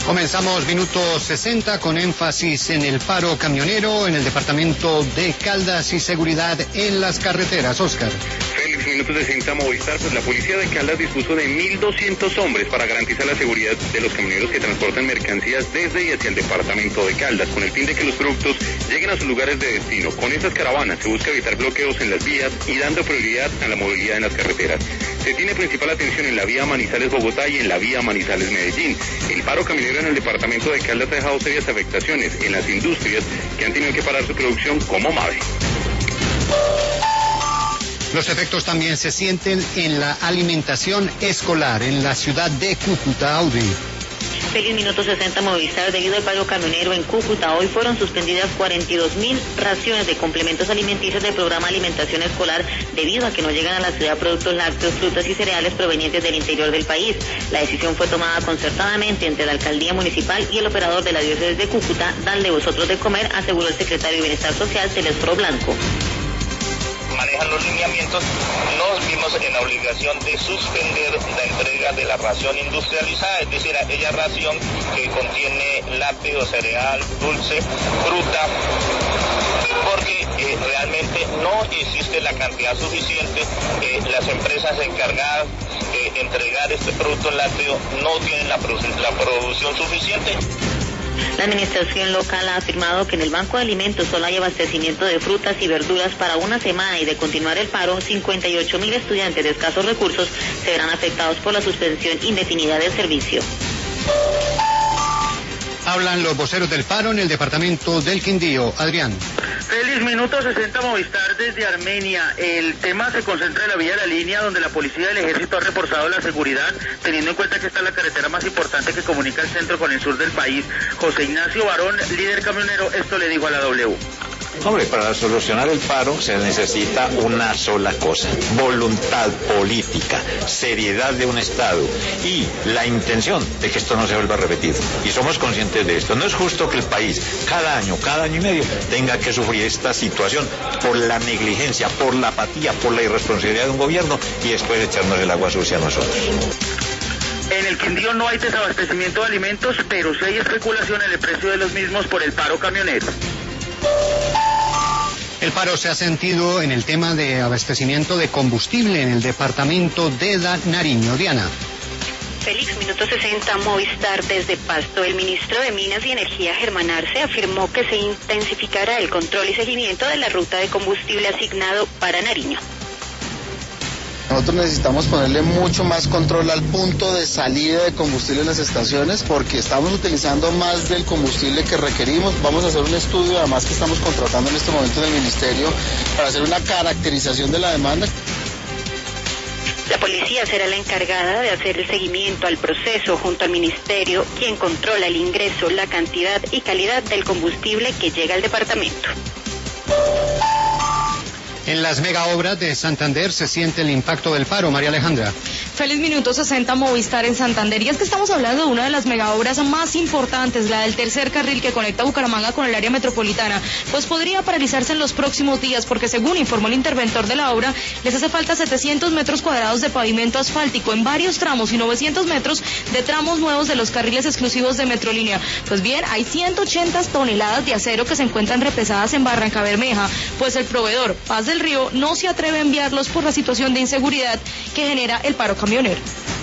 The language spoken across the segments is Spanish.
Comenzamos minuto 60 con énfasis en el paro camionero en el departamento de Caldas y seguridad en las carreteras. Oscar. Félix, minutos 60 Movistar, pues la policía de Caldas dispuso de 1.200 hombres para garantizar la seguridad de los camioneros que transportan mercancías desde y hacia el departamento de Caldas, con el fin de que los productos lleguen a sus lugares de destino. Con estas caravanas se busca evitar bloqueos en las vías y dando prioridad a la movilidad en las carreteras. Se tiene principal atención en la vía Manizales-Bogotá y en la vía Manizales-Medellín. El paro camionero en el departamento de Caldas ha dejado serias afectaciones en las industrias que han tenido que parar su producción, como MAVE. Los efectos también se sienten en la alimentación escolar en la ciudad de Cúcuta. Audi. Feliz minuto 60 Movistar. Debido al paro camionero en Cúcuta, hoy fueron suspendidas 42.000 raciones de complementos alimenticios del programa Alimentación Escolar debido a que no llegan a la ciudad productos lácteos, frutas y cereales provenientes del interior del país. La decisión fue tomada concertadamente entre la alcaldía municipal y el operador de la diócesis de Cúcuta. Danle vosotros de comer, aseguró el secretario de Bienestar Social, Telesforo Blanco. Manejan los lineamientos, nos vimos en la obligación de suspender la entrega de la ración industrializada, es decir, aquella ración que contiene lácteo, cereal, dulce, fruta, porque realmente no existe la cantidad suficiente. Las empresas encargadas de entregar este producto lácteo no tienen la producción suficiente. La administración local ha afirmado que en el Banco de Alimentos solo hay abastecimiento de frutas y verduras para una semana y de continuar el paro, 58.000 estudiantes de escasos recursos se verán afectados por la suspensión indefinida del servicio. Hablan los voceros del paro en el departamento del Quindío. Adrián. Feliz minuto 60 Movistar desde Armenia. El tema se concentra en la vía de la línea, donde la policía y el ejército han reforzado la seguridad, teniendo en cuenta que esta es la carretera más importante que comunica el centro con el sur del país. José Ignacio Barón, líder camionero, esto le dijo a la W. Hombre, para solucionar el paro se necesita una sola cosa: voluntad política, seriedad de un Estado y la intención de que esto no se vuelva a repetir. Y somos conscientes de esto. No es justo que el país cada año y medio tenga que sufrir esta situación por la negligencia, por la apatía, por la irresponsabilidad de un gobierno y después echarnos el agua sucia a nosotros. En el Quindío no hay desabastecimiento de alimentos, pero sí hay especulación en el precio de los mismos por el paro camionero. El paro se ha sentido en el tema de abastecimiento de combustible en el departamento de Nariño. Diana. Félix, minuto 60 Movistar desde Pasto. El ministro de Minas y Energía, Germán Arce, afirmó que se intensificará el control y seguimiento de la ruta de combustible asignado para Nariño. Nosotros necesitamos ponerle mucho más control al punto de salida de combustible en las estaciones, porque estamos utilizando más del combustible que requerimos. Vamos a hacer un estudio, además que estamos contratando en este momento en el ministerio, para hacer una caracterización de la demanda. La policía será la encargada de hacer el seguimiento al proceso junto al ministerio, quien controla el ingreso, la cantidad y calidad del combustible que llega al departamento. En las megaobras de Santander se siente el impacto del paro. María Alejandra. Feliz minuto 60 Movistar en Santander. Y es que estamos hablando de una de las megaobras más importantes, la del tercer carril que conecta Bucaramanga con el área metropolitana. Pues podría paralizarse en los próximos días porque, según informó el interventor de la obra, les hace falta 700 metros cuadrados de pavimento asfáltico en varios tramos y 900 metros de tramos nuevos de los carriles exclusivos de Metrolínea. Pues bien, hay 180 toneladas de acero que se encuentran repesadas en Barranca Bermeja, pues el proveedor Paz del Río no se atreve a enviarlos por la situación de inseguridad que genera el paro camionero.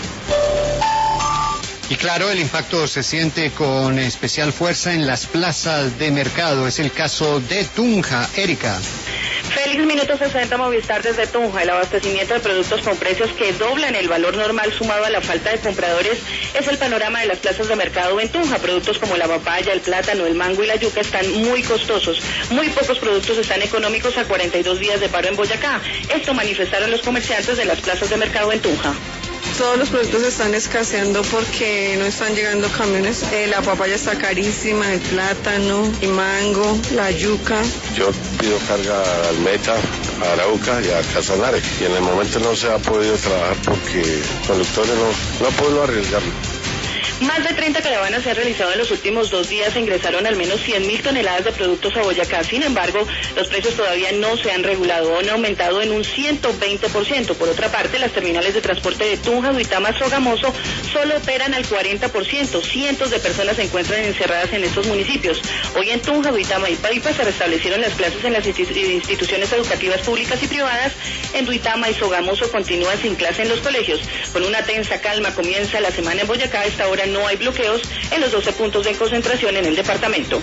Y claro, el impacto se siente con especial fuerza en las plazas de mercado. Es el caso de Tunja. Erika. Félix, minuto 60 Movistar desde Tunja. El abastecimiento de productos con precios que doblan el valor normal sumado a la falta de compradores es el panorama de las plazas de mercado en Tunja. Productos como la papaya, el plátano, el mango y la yuca están muy costosos. Muy pocos productos están económicos a 42 días de paro en Boyacá. Esto manifestaron los comerciantes de las plazas de mercado en Tunja. Todos los productos están escaseando porque no están llegando camiones. La papaya está carísima, el plátano, el mango, la yuca. Yo pido carga a Almeta, a Arauca y a Casanare. Y en el momento no se ha podido trabajar porque conductores no puedo arriesgarlo. Más de 30 caravanas se han realizado en los últimos 2 días e ingresaron al menos 100.000 toneladas de productos a Boyacá. Sin embargo, los precios todavía no se han regulado, han aumentado en un 120%. Por otra parte, las terminales de transporte de Tunja, Duitama, Sogamoso solo operan al 40%. Cientos de personas se encuentran encerradas en estos municipios. Hoy en Tunja, Duitama y Paipa se restablecieron las clases en las instituciones educativas públicas y privadas. En Duitama y Sogamoso continúan sin clase en los colegios. Con una tensa calma comienza la semana en Boyacá. A esta hora no hay bloqueos en los 12 puntos de concentración en el departamento.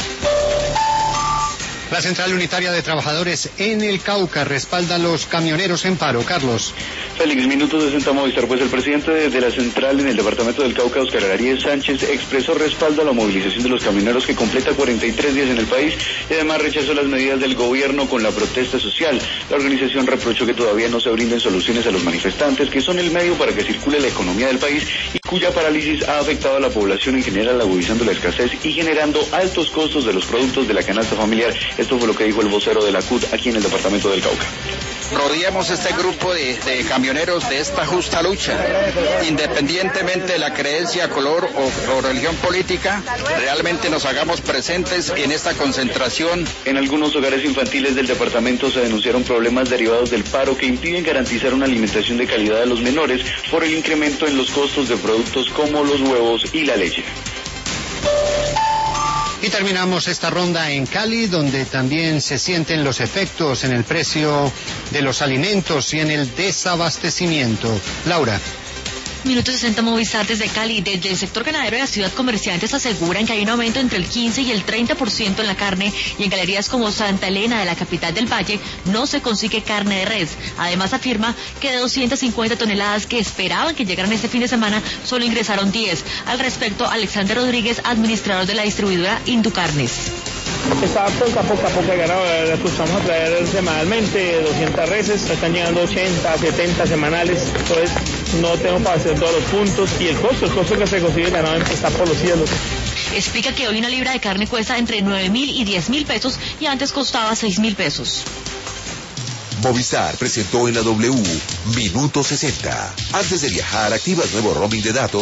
La Central Unitaria de Trabajadores en el Cauca respalda a los camioneros en paro. Carlos. Félix, minutos 60 Movistar. Pues el presidente de la Central en el departamento del Cauca, Oscar Arias Sánchez, expresó respaldo a la movilización de los camioneros que completa 43 días en el país y además rechazó las medidas del gobierno con la protesta social. La organización reprochó que todavía no se brinden soluciones a los manifestantes, que son el medio para que circule la economía del país y cuya parálisis ha afectado a la población en general, agudizando la escasez y generando altos costos de los productos de la canasta familiar. Esto fue lo que dijo el vocero de la CUT aquí en el departamento del Cauca. Rodeamos este grupo de camioneros de esta justa lucha, independientemente de la creencia, color o religión política, realmente nos hagamos presentes en esta concentración. En algunos hogares infantiles del departamento se denunciaron problemas derivados del paro que impiden garantizar una alimentación de calidad a los menores por el incremento en los costos de productos como los huevos y la leche. Y terminamos esta ronda en Cali, donde también se sienten los efectos en el precio de los alimentos y en el desabastecimiento. Laura. Minuto 60 Movistar desde Cali. Desde el sector ganadero de la ciudad, comerciantes aseguran que hay un aumento entre el 15 y el 30% en la carne, y en galerías como Santa Elena de la capital del Valle no se consigue carne de res. Además afirma que de 250 toneladas que esperaban que llegaran este fin de semana, solo ingresaron 10. Al respecto, Alexander Rodríguez, administrador de la distribuidora Inducarnes. Está poco a poco ganado, acostumbramos a traer semanalmente 200 reses, están llegando 80, 70 semanales, entonces no tengo para hacer todos los puntos, y el costo que se consigue el ganado está por los cielos. Explica que hoy una libra de carne cuesta entre 9.000 y 10.000 pesos y antes costaba 6.000 pesos. Movistar presentó en la W Minuto 60. Antes de viajar, activa el nuevo roaming de datos